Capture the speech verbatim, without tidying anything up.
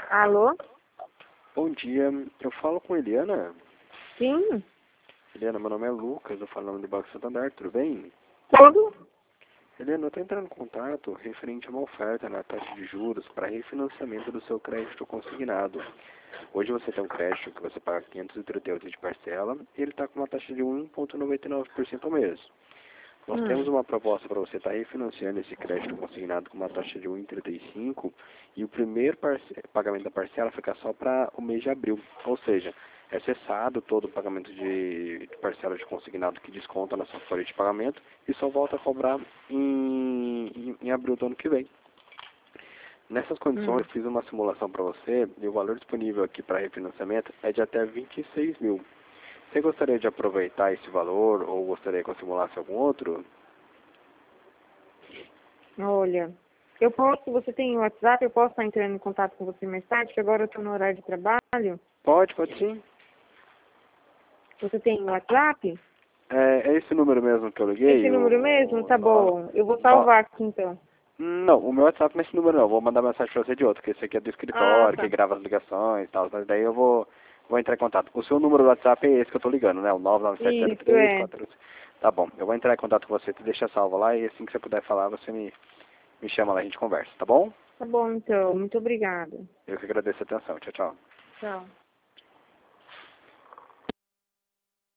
Alô? Bom dia, eu falo com Eliana. Sim, Eliana, meu nome é Lucas, eu falo em nome do Banco Santander, tudo bem? tudo? Eliana, eu estou entrando em contato referente a uma oferta na taxa de juros para refinanciamento do seu crédito consignado. Hoje você tem um crédito que você paga quinhentos e trinta e oito de parcela e ele está com uma taxa de um vírgula noventa e nove por cento ao mês. Nós temos Hum. uma proposta para você estar refinanciando esse crédito consignado com uma taxa de um vírgula trinta e cinco e o primeiro parce- pagamento da parcela fica só para o mês de abril. Ou seja, é cessado todo o pagamento de, de parcela de consignado que desconta na sua folha de pagamento e só volta a cobrar em, em, em abril do ano que vem. Nessas condições, Hum. eu fiz uma simulação para você e o valor disponível aqui para refinanciamento é de até vinte e seis mil. Você gostaria de aproveitar esse valor ou gostaria que eu simulasse algum outro? Olha, eu posso, você tem o WhatsApp, eu posso estar entrando em contato com você mais tarde, que agora eu estou no horário de trabalho. Pode, pode sim. Você tem o WhatsApp? É, é esse número mesmo que eu Esse liguei? número mesmo? O, Tá o no- bom. Eu vou no- salvar aqui então. não, o meu WhatsApp não é esse número não. Eu vou mandar mensagem pra você de outro, que esse aqui é do Ah, escritório, que tá. grava as ligações e tal. Mas daí eu vou, vou entrar em contato. O seu número do WhatsApp é esse que eu tô ligando, né? O nove nove sete zero Isso, três é. quatro. Tá bom, eu vou entrar em contato com você, te deixa salvo lá e assim que você puder falar, você me, me chama lá e a gente conversa, tá bom? Tá bom então. Muito obrigada. Eu que agradeço a atenção. Tchau, tchau. Tchau.